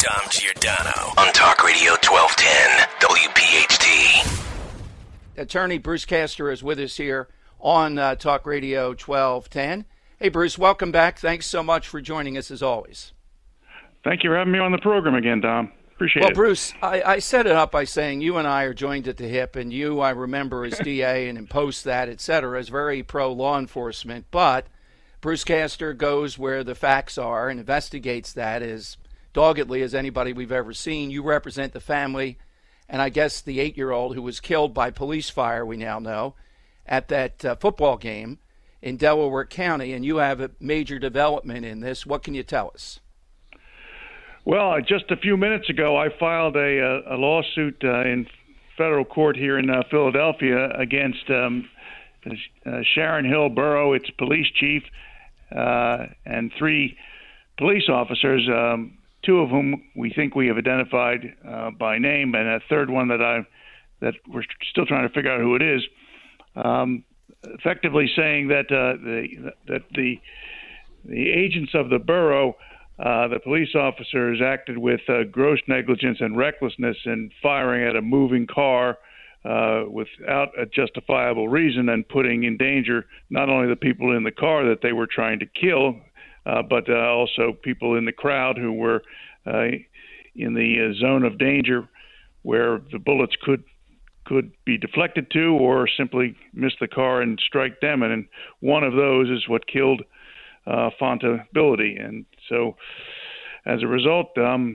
Dom Giordano on Talk Radio 1210 WPHT. Attorney Bruce Castor is with us here on Talk Radio 1210. Hey, Bruce, welcome back. Thanks so much for joining us as always. Thank you for having me on the program again, Dom. Appreciate it. Well, Bruce, I set it up by saying you and I are joined at the hip, and you, I remember, as DA and in post that, et cetera, is very pro-law enforcement. But Bruce Castor goes where the facts are and investigates that as doggedly as anybody we've ever seen. You represent the family and I guess the 8-year-old who was killed by police fire, we now know, at that football game in Delaware County, and you have a major development in this. What can you tell us? Well, just a few minutes ago, I filed a lawsuit in federal court here in Philadelphia against Sharon Hill Borough, its police chief, and 3 police officers, 2 of whom we think we have identified by name, and a third one that we're still trying to figure out who it is. Effectively saying that the agents of the borough, the police officers, acted with gross negligence and recklessness in firing at a moving car without a justifiable reason and putting in danger not only the people in the car that they were trying to kill, but also people in the crowd who were in the zone of danger where the bullets could be deflected to or simply miss the car and strike them. And one of those is what killed Fonta Billity. And so as a result,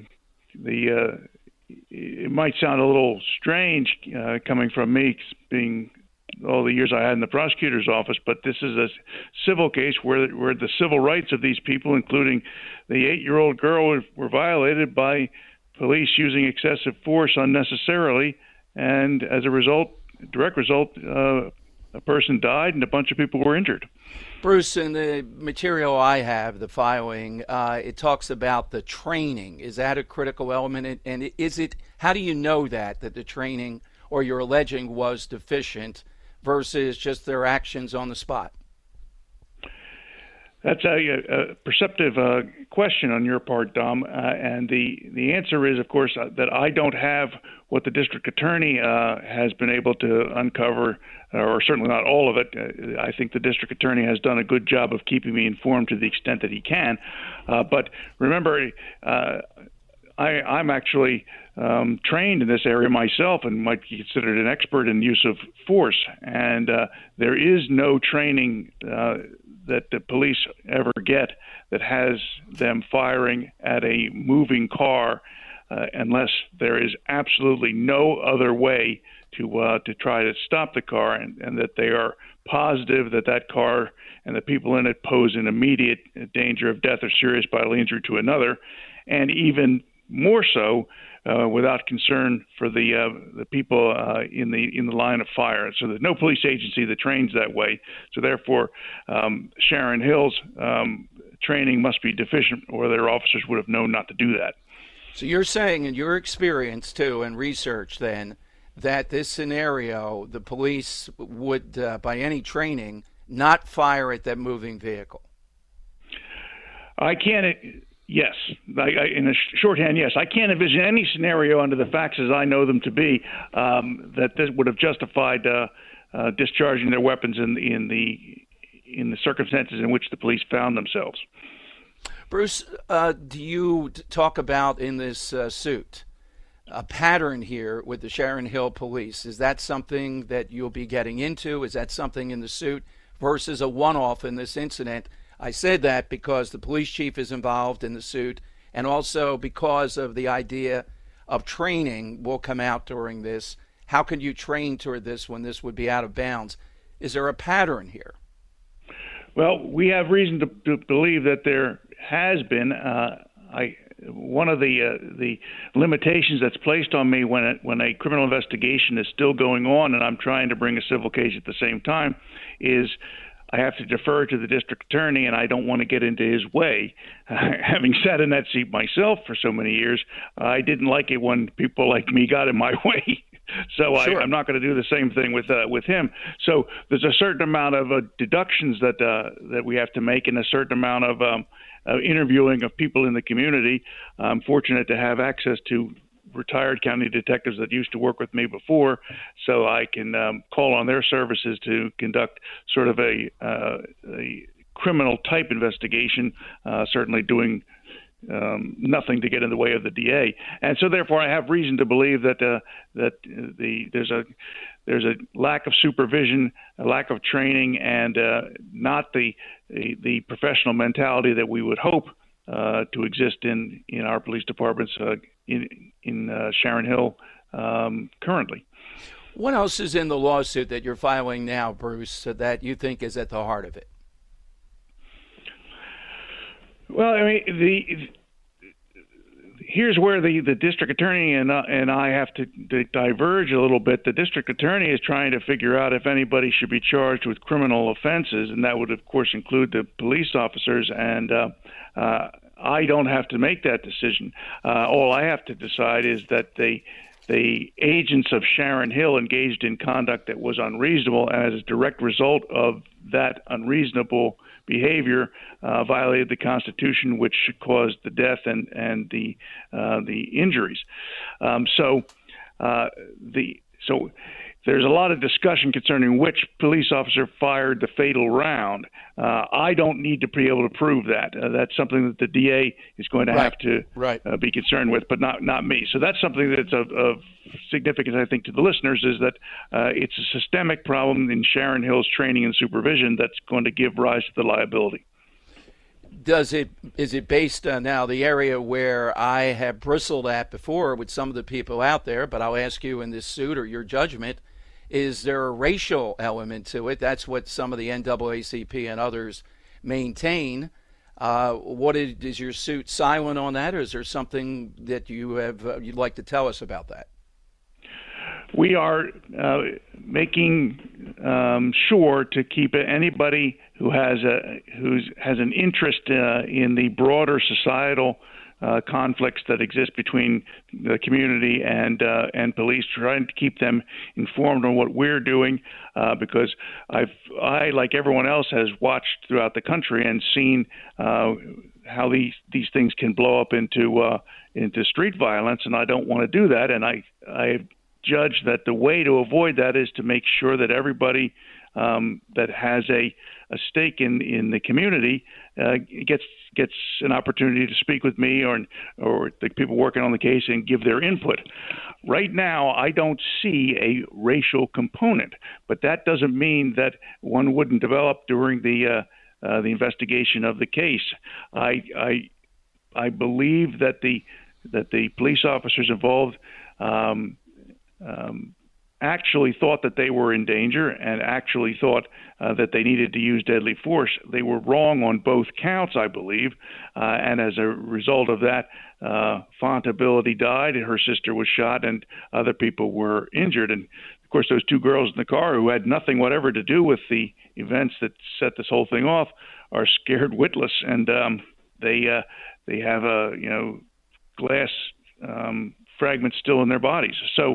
it might sound a little strange coming from me, being all the years I had in the prosecutor's office, but this is a civil case where the civil rights of these people, including the 8-year-old girl, were violated by police using excessive force unnecessarily. And as a result, direct result, a person died and a bunch of people were injured. Bruce, in the material I have, the filing, it talks about the training. Is that a critical element? And how do you know that the training, or you're alleging, was deficient versus just their actions on the spot? That's a perceptive question on your part, Dom. And the answer is, of course, that I don't have what the district attorney has been able to uncover, or certainly not all of it. I think the district attorney has done a good job of keeping me informed to the extent that he can. But remember, I'm actually trained in this area myself and might be considered an expert in use of force. And there is no training that the police ever get that has them firing at a moving car unless there is absolutely no other way to try to stop the car, and that they are positive that car and the people in it pose an immediate danger of death or serious bodily injury to another, and even more so without concern for the people in the line of fire. So there's no police agency that trains that way. So therefore, Sharon Hill's training must be deficient, or their officers would have known not to do that. So you're saying, in your experience too and research, then, that this scenario, the police would, by any training, not fire at that moving vehicle? I can't. Yes. In a shorthand, yes. I can't envision any scenario under the facts as I know them to be that this would have justified discharging their weapons in the circumstances in which the police found themselves. Bruce, do you talk about in this suit a pattern here with the Sharon Hill police? Is that something that you'll be getting into? Is that something in the suit versus a one-off in this incident? I said that because the police chief is involved in the suit, and also because of the idea of training will come out during this. How can you train toward this when this would be out of bounds? Is there a pattern here? Well, we have reason to believe that there has been. One of the limitations that's placed on me when a criminal investigation is still going on and I'm trying to bring a civil case at the same time is I have to defer to the district attorney, and I don't want to get into his way. Having sat in that seat myself for so many years, I didn't like it when people like me got in my way. So sure. I'm not going to do the same thing with him. So there's a certain amount of deductions that we have to make, and a certain amount of interviewing of people in the community. I'm fortunate to have access to retired county detectives that used to work with me before, so I can call on their services to conduct sort of a criminal type investigation, certainly doing nothing to get in the way of the DA, and so therefore I have reason to believe that there's a lack of supervision, a lack of training, and not the professional mentality that we would hope to exist in our police departments in Sharon Hill currently. What else is in the lawsuit that you're filing now, Bruce, that you think is at the heart of it? Well, I mean, here's where the district attorney and I have to diverge a little bit. The district attorney is trying to figure out if anybody should be charged with criminal offenses, and that would, of course, include the police officers. And I don't have to make that decision. All I have to decide is that the agents of Sharon Hill engaged in conduct that was unreasonable, and as a direct result of that unreasonable behavior, violated the Constitution, which caused the death and the injuries. So there's a lot of discussion concerning which police officer fired the fatal round. I don't need to be able to prove that. That's something that the DA is going to have to be concerned with, but not me. So that's something that's of significance, I think, to the listeners, is that it's a systemic problem in Sharon Hill's training and supervision that's going to give rise to the liability. Is it based on now the area where I have bristled at before with some of the people out there, but I'll ask you in this suit or your judgment, is there a racial element to it? That's what some of the NAACP and others maintain. Is your suit silent on that, or is there something that you'd like to tell us about that? We are making sure to keep anybody who has an interest in the broader societal conflicts that exist between the community and police, trying to keep them informed on what we're doing, because I, like everyone else, has watched throughout the country and seen how these things can blow up into street violence, and I don't want to do that. And I judge that the way to avoid that is to make sure that everybody that has a stake in the community gets an opportunity to speak with me or the people working on the case and give their input. Right now, I don't see a racial component, but that doesn't mean that one wouldn't develop during the investigation of the case. I believe that the police officers involved actually thought that they were in danger and actually thought that they needed to use deadly force. They were wrong on both counts, I believe, and as a result of that, Fontability died, and her sister was shot, and other people were injured. And, of course, those two girls in the car who had nothing whatever to do with the events that set this whole thing off are scared witless, and they have glass fragments still in their bodies. So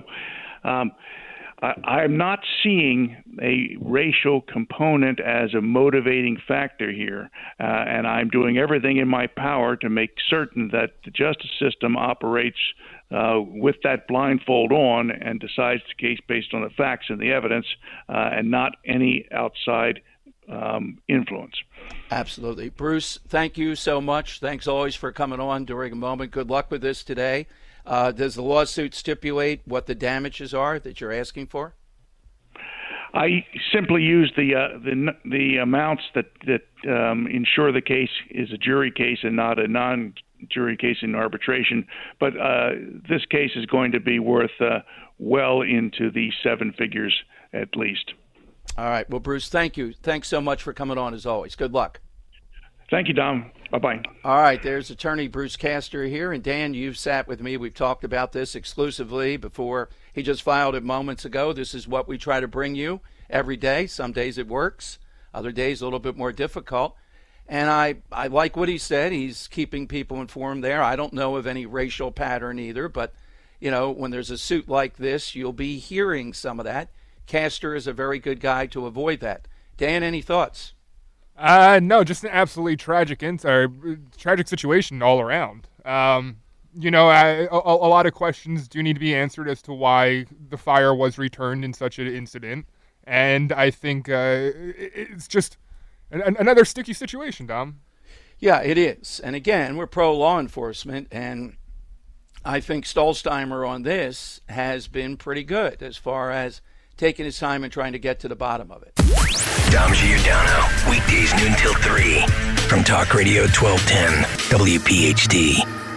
I'm not seeing a racial component as a motivating factor here, and I'm doing everything in my power to make certain that the justice system operates with that blindfold on and decides the case based on the facts and the evidence, and not any outside influence. Absolutely. Bruce, thank you so much. Thanks always for coming on during a moment. Good luck with this today. Does the lawsuit stipulate what the damages are that you're asking for? I simply use the amounts that ensure the case is a jury case and not a non-jury case in arbitration. But this case is going to be worth well into the seven figures at least. All right. Well, Bruce, thank you. Thanks so much for coming on as always. Good luck. Thank you, Dom. Bye-bye. All right, there's attorney Bruce Castor here. And Dan, you've sat with me. We've talked about this exclusively before. He just filed it moments ago. This is what we try to bring you every day. Some days it works. Other days a little bit more difficult. And I like what he said. He's keeping people informed there. I don't know of any racial pattern either. But, when there's a suit like this, you'll be hearing some of that. Castor is a very good guy to avoid that. Dan, any thoughts? No, just an absolutely tragic situation all around. A lot of questions do need to be answered as to why the fire was returned in such an incident. And I think it's just another sticky situation, Dom. Yeah, it is. And again, we're pro-law enforcement, and I think Stolzheimer on this has been pretty good as far as taking his time and trying to get to the bottom of it. Dom Giordano, weekdays noon till 3 from Talk Radio 1210 WPHT.